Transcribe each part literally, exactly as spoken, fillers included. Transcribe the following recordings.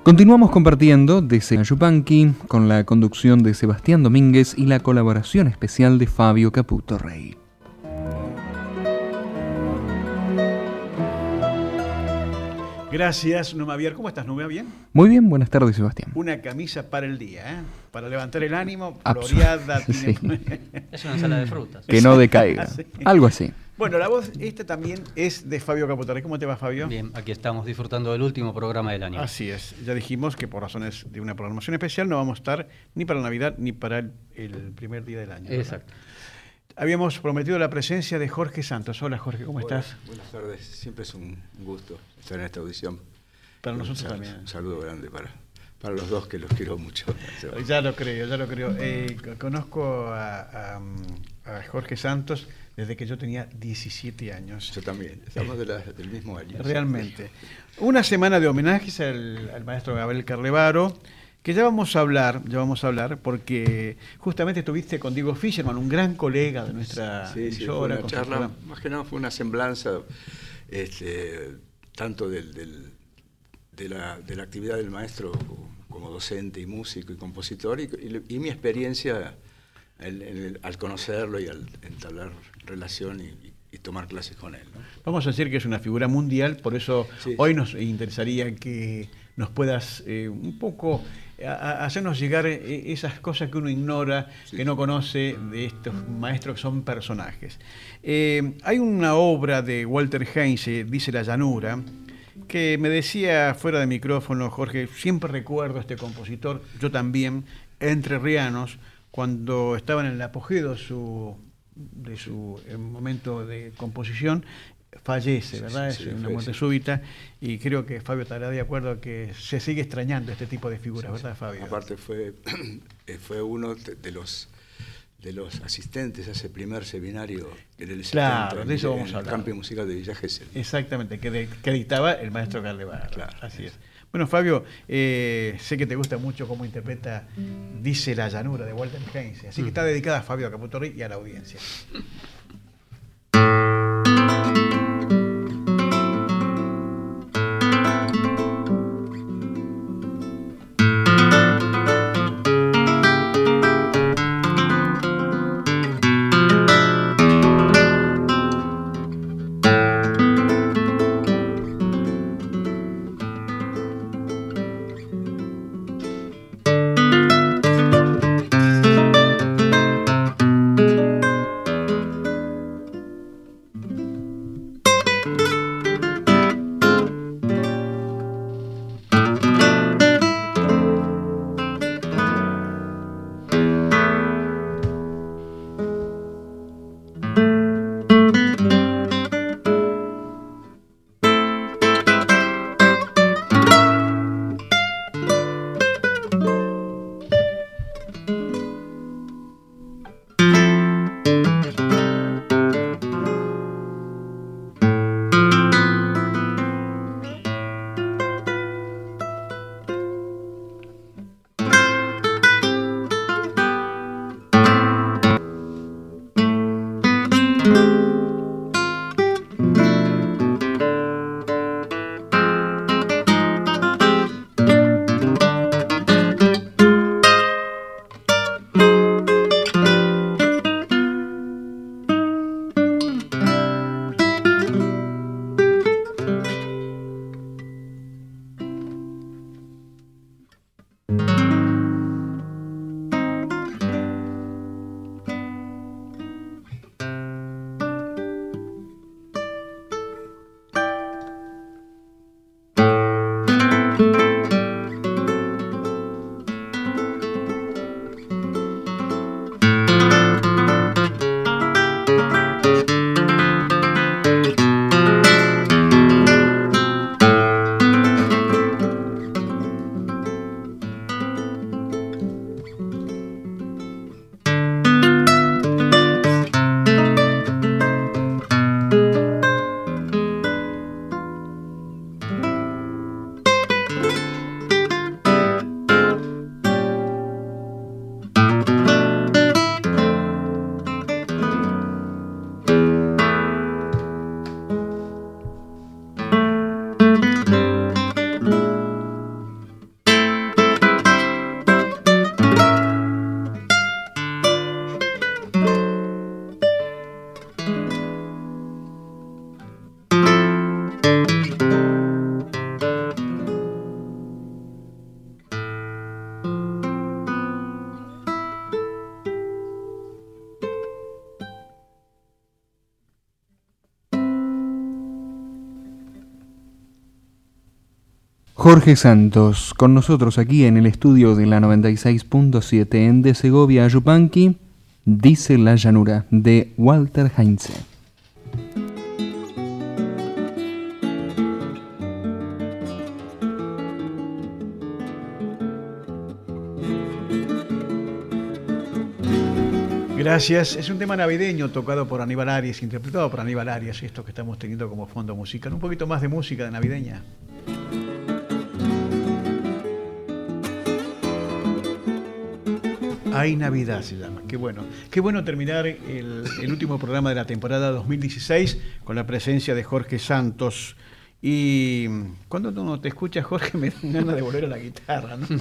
Continuamos compartiendo desde Yupanqui con la conducción de Sebastián Domínguez y la colaboración especial de Fabio Caputo Rey. Gracias, Numavier. ¿Cómo estás, Numa? ¿Bien? Muy bien, buenas tardes, Sebastián. Una camisa para el día, ¿eh? Para levantar el ánimo, floreada. Sí. Tiene... Es una ensalada de frutas. Que no decaiga. Sí. Algo así. Bueno, la voz esta también es de Fabio Caputo Rey. ¿Cómo te va, Fabio? Bien, aquí estamos disfrutando del último programa del año. Así es. Ya dijimos que por razones de una programación especial no vamos a estar ni para Navidad ni para el, el primer día del año, ¿verdad? Exacto. Habíamos prometido la presencia de Jorge Santos. Hola, Jorge, ¿cómo Hola, estás? Buenas tardes. Siempre es un gusto estar en esta audición. Para nosotros un, también. Un saludo grande para, para los dos, que los quiero mucho. Ya lo creo, ya lo creo. Eh, conozco a, a, a Jorge Santos desde que yo tenía diecisiete años. Yo también, estamos de la, del mismo año. Realmente. Una semana de homenajes al, al maestro Gabriel Carlevaro, que ya vamos a hablar, ya vamos a hablar, porque justamente estuviste con Diego Fischerman, un gran colega de nuestra sí, sí, emisora. fue una charla, más que nada fue una semblanza, este, tanto del, del, de, la, de la actividad del maestro como docente y músico y compositor, y, y, y mi experiencia el, el, al conocerlo y al entablar relación y, y tomar clases con él, ¿no? Vamos a decir que es una figura mundial, por eso sí, hoy sí. nos interesaría que nos puedas eh, un poco a, a hacernos llegar eh, esas cosas que uno ignora, sí. que no conoce de estos maestros que son personajes. Eh, hay una obra de Walter Heinze, Dice la llanura, que me decía fuera de micrófono, Jorge, siempre recuerdo a este compositor, yo también, entrerrianos, cuando estaban en el apogeo de su, de su momento de composición, fallece, ¿verdad? Sí, sí, es una fue, muerte sí. súbita, y creo que Fabio estará de acuerdo que se sigue extrañando este tipo de figuras, sí, ¿verdad, sí. Fabio? Aparte fue, fue uno de, de los de los asistentes a ese primer seminario en el claro, setenta, de eso en, vamos a en el hablar. Campo Musical de Villa Gesell. Exactamente, que, de, que dictaba el maestro Carlevaro. Claro, así es. Bueno, Fabio, eh, sé que te gusta mucho cómo interpreta Dice la llanura de Walter Heinze, así que está dedicada a Fabio Caputo Rey y a la audiencia. Jorge Santos, con nosotros aquí en el estudio de la noventa y seis punto siete en De Segovia a Yupanqui, Dice la llanura, de Walter Heinze. Gracias. Es un tema navideño tocado por Aníbal Arias, interpretado por Aníbal Arias, esto que estamos teniendo como fondo musical. Un poquito más de música de navideña. Hay Navidad se llama, qué bueno. Qué bueno terminar el, el último programa de la temporada dos mil dieciséis con la presencia de Jorge Santos. Y cuando uno te escucha, Jorge, me dan ganas de volver a la guitarra, ¿no?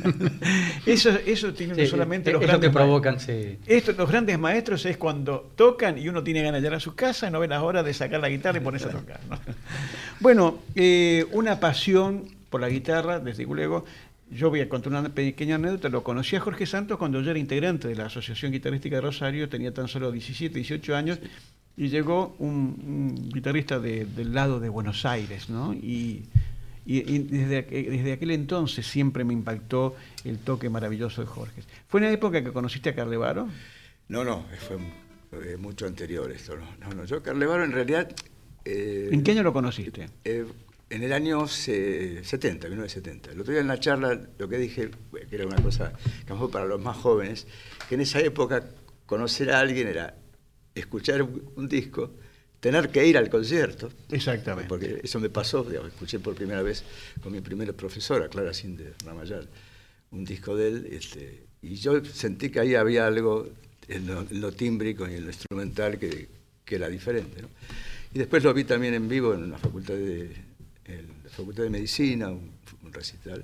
Eso, eso tiene sí, solamente los eso grandes que provocan, sí. Esto, los grandes maestros es cuando tocan y uno tiene ganas de llegar a su casa, no ve las horas de sacar la guitarra y ponerse a tocar, ¿no? Bueno, eh, una pasión por la guitarra, desde luego. Yo voy a contar una pequeña anécdota. Lo conocí a Jorge Santos cuando yo era integrante de la Asociación Guitarrística de Rosario, tenía tan solo diecisiete, dieciocho años, y llegó un, un guitarrista de, del lado de Buenos Aires, ¿no? Y, y, y desde, desde aquel entonces siempre me impactó el toque maravilloso de Jorge. ¿Fue en la época que conociste a Carlevaro? No, no, fue eh, mucho anterior esto. No, no, no. Yo Carlevaro en realidad... Eh, ¿En qué año lo conociste? Eh, En el año setenta, mil novecientos setenta. El otro día en la charla lo que dije, que era una cosa que a lo mejor para los más jóvenes, que en esa época conocer a alguien era escuchar un disco, tener que ir al concierto. Exactamente. Porque eso me pasó, digamos, escuché por primera vez con mi primera profesora, Clara Cinde Ramayal, un disco de él, este, y yo sentí que ahí había algo en lo, en lo tímbrico y en lo instrumental que, que era diferente, ¿no? Y después lo vi también en vivo en la facultad de... en la Facultad de Medicina, un, un recital.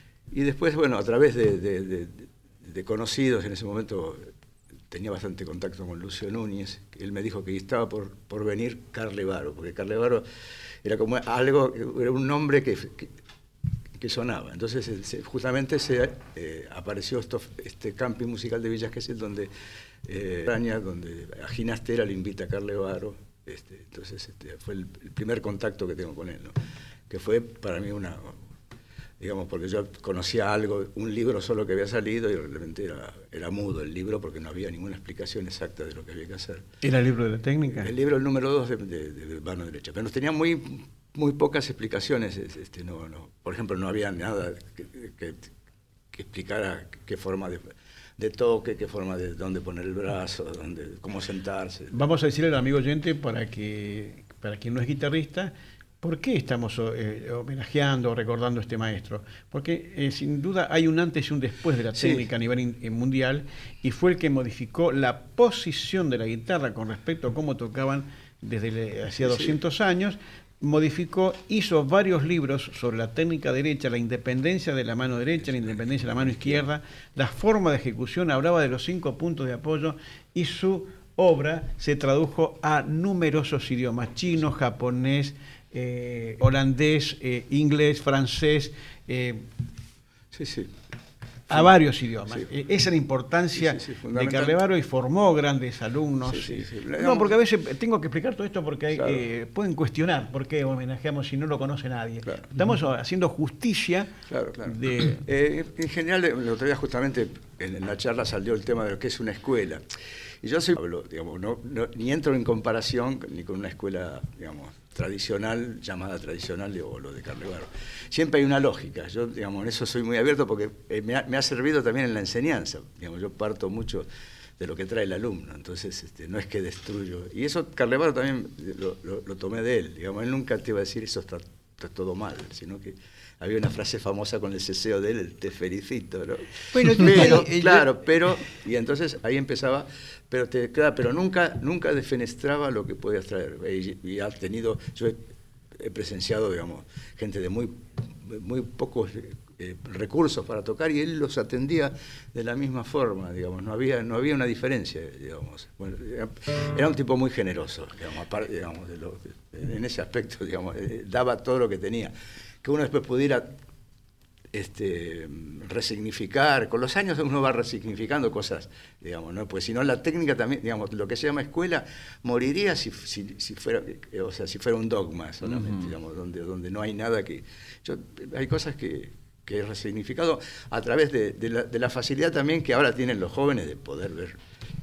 Y después, bueno, a través de, de, de, de conocidos, en ese momento tenía bastante contacto con Lucio Núñez, él me dijo que estaba por, por venir Carlevaro, porque Carlevaro era como algo, era un nombre que, que, que sonaba. Entonces, se, justamente se eh, apareció esto, este camping musical de Villa Gesell, donde eh, donde a Ginastera le invita a Carlevaro. Este, entonces este, fue el, el primer contacto que tengo con él, ¿no? Que fue para mí una, digamos, porque yo conocía algo, un libro solo que había salido y realmente era, era mudo el libro porque no había ninguna explicación exacta de lo que había que hacer. ¿Era el libro de la técnica? El libro, el número dos de, de, de mano derecha, pero nos tenía muy, muy pocas explicaciones, este, no, no, por ejemplo, no había nada que, que, que explicara qué forma de... de toque, qué forma de dónde poner el brazo, dónde, cómo sentarse. Vamos a decirle al amigo oyente, para que para quien no es guitarrista, ¿por qué estamos eh, homenajeando o recordando a este maestro? Porque eh, sin duda hay un antes y un después de la técnica sí. a nivel in, mundial, y fue el que modificó la posición de la guitarra con respecto a cómo tocaban desde hacía doscientos sí. años. Modificó, hizo varios libros sobre la técnica derecha, la independencia de la mano derecha, la independencia de la mano izquierda, la forma de ejecución, hablaba de los cinco puntos de apoyo, y su obra se tradujo a numerosos idiomas: chino, japonés, eh, holandés, eh, inglés, francés, eh, sí, sí. a varios idiomas. Sí. Esa es la importancia sí, sí, sí, de Carlevaro, y formó grandes alumnos. Sí, sí, sí. No, porque a veces tengo que explicar todo esto porque hay, claro. eh, pueden cuestionar por qué homenajeamos si no lo conoce nadie. Claro. Estamos haciendo justicia. Claro, claro. De... Eh, en general, el otro día justamente en la charla salió el tema de lo que es una escuela. Y yo soy, digamos, no, no, ni entro en comparación ni con una escuela, digamos, tradicional, llamada tradicional, o lo de Carlevaro. Siempre hay una lógica. Yo, digamos, en eso soy muy abierto porque me ha, me ha servido también en la enseñanza. Digamos, yo parto mucho de lo que trae el alumno, entonces este, no es que destruyo. Y eso Carlevaro también lo, lo, lo tomé de él. Digamos, él nunca te iba a decir eso está, está todo mal, sino que había una frase famosa con el ceseo de él, el te felicito, ¿no? Bueno, pero, claro, pero, y entonces ahí empezaba, pero te claro, pero nunca, nunca defenestraba lo que podías traer. Y, y ha tenido, yo he, he presenciado, digamos, gente de muy, muy pocos eh, recursos para tocar y él los atendía de la misma forma, digamos, no había, no había una diferencia, digamos. Bueno, era, era un tipo muy generoso, digamos, aparte, digamos, de lo, en ese aspecto, digamos, eh, daba todo lo que tenía. Que uno después pudiera este, resignificar, con los años uno va resignificando cosas, digamos, ¿no? Pues si no la técnica también, digamos, lo que se llama escuela moriría si, si, si fuera, o sea, si fuera un dogma solamente, uh-huh. digamos, donde, donde no hay nada que... Yo, hay cosas que, que he resignificado a través de, de, la, de la facilidad también que ahora tienen los jóvenes de poder ver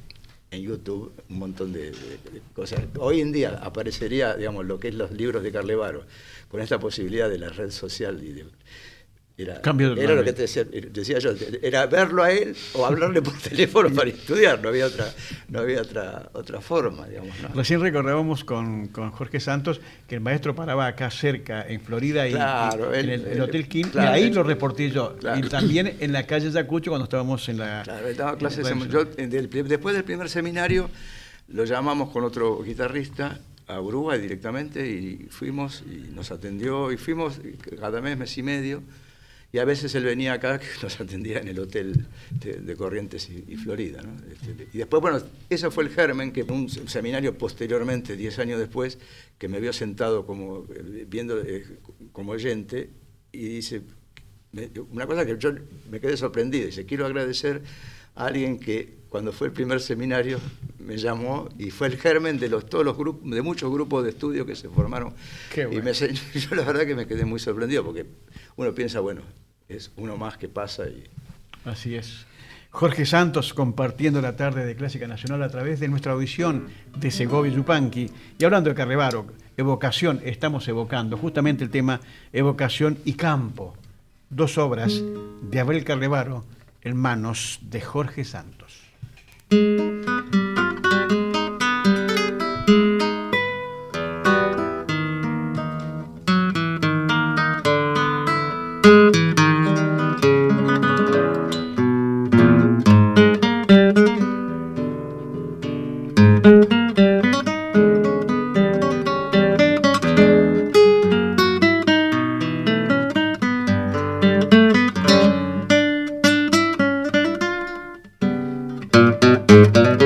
en YouTube un montón de, de, de cosas. Hoy en día aparecería, digamos, lo que es los libros de Carlevaro, con esta posibilidad de la red social y de... Era, era lo que te decía, decía yo, era verlo a él o hablarle por teléfono para estudiar, no había otra, no había otra, otra forma, digamos, ¿no? Recién recordábamos con, con Jorge Santos que el maestro paraba acá cerca, en Florida, y, claro, y él, en el, el Hotel King, claro, y ahí él, lo reporté yo. Claro. Y también en la calle Yacucho cuando estábamos en la... Claro, daba clases, en, yo, del, después del primer seminario lo llamamos con otro guitarrista a Uruguay directamente y fuimos y nos atendió y fuimos cada mes, mes y medio. Y a veces él venía acá, que nos atendía en el hotel de, de Corrientes y, y Florida, ¿no? Este, y después, bueno, eso fue el germen, que fue un seminario posteriormente, diez años después, que me vio sentado como, viendo eh, como oyente, y dice, me, una cosa que yo me quedé sorprendido, dice, quiero agradecer a alguien que cuando fue el primer seminario me llamó y fue el germen de los, todos los grupos, de muchos grupos de estudio que se formaron. Qué bueno. Y me, yo la verdad que me quedé muy sorprendido, porque uno piensa, bueno, es uno más que pasa. Y... Así es. Jorge Santos compartiendo la tarde de Clásica Nacional a través de nuestra audición de Segovia Yupanqui. Y hablando de Carlevaro, evocación, estamos evocando justamente el tema evocación y campo. Dos obras de Abel Carlevaro en manos de Jorge Santos. Thank you.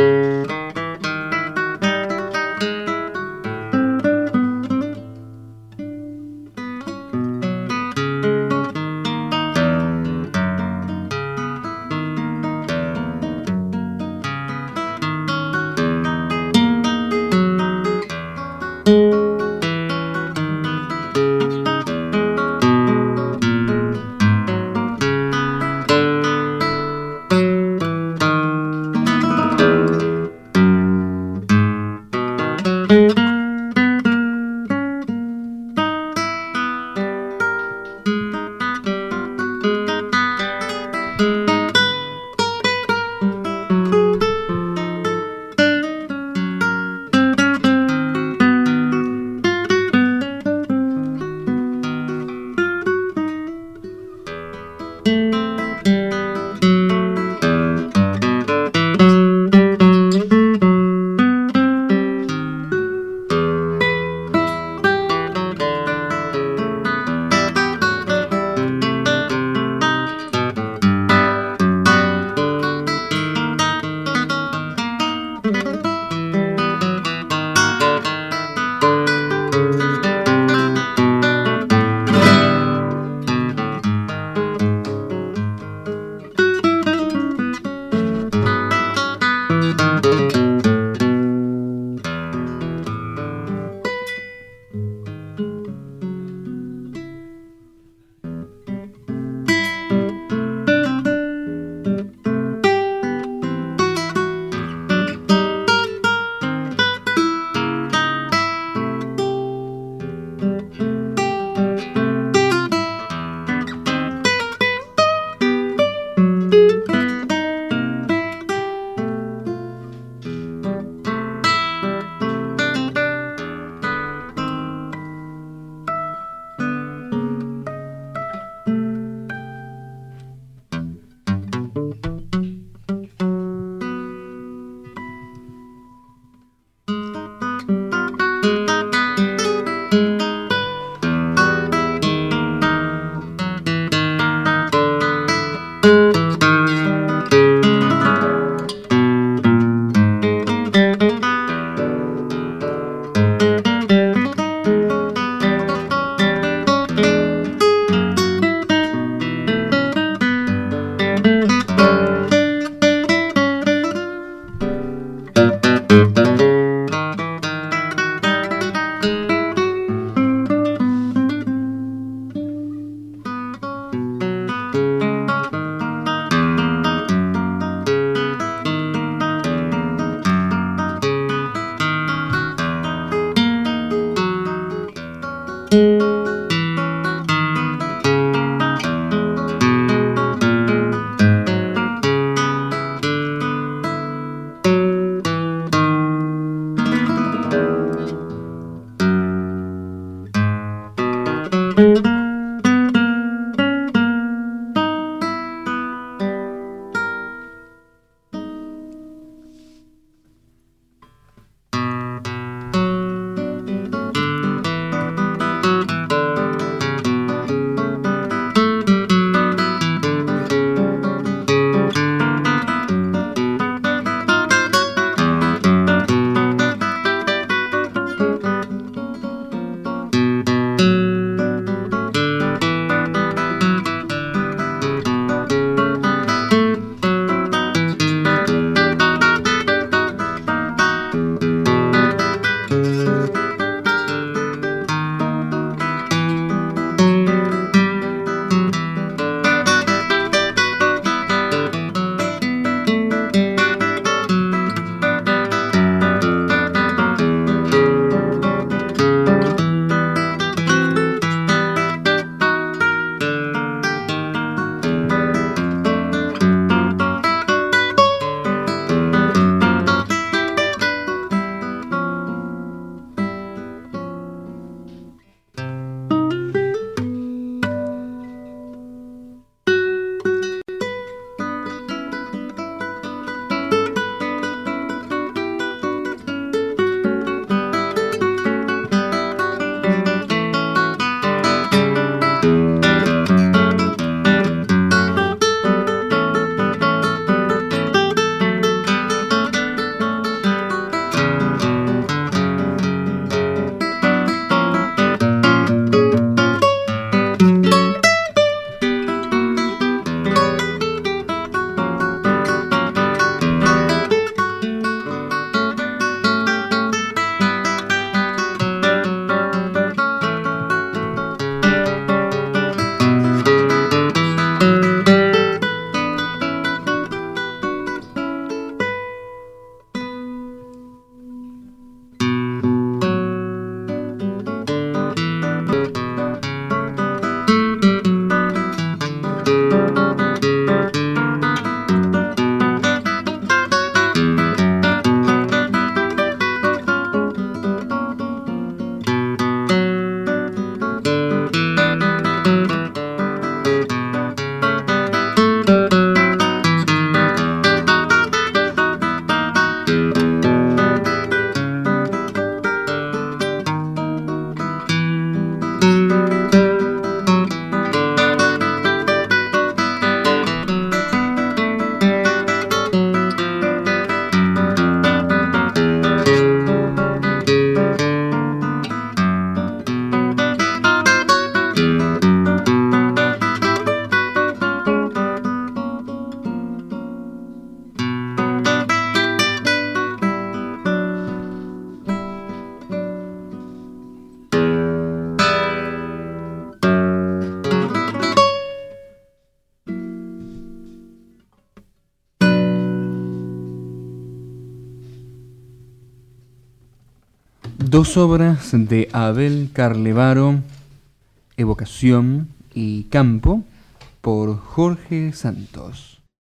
Dos obras de Abel Carlevaro, Evocación y Campo, por Jorge Santos.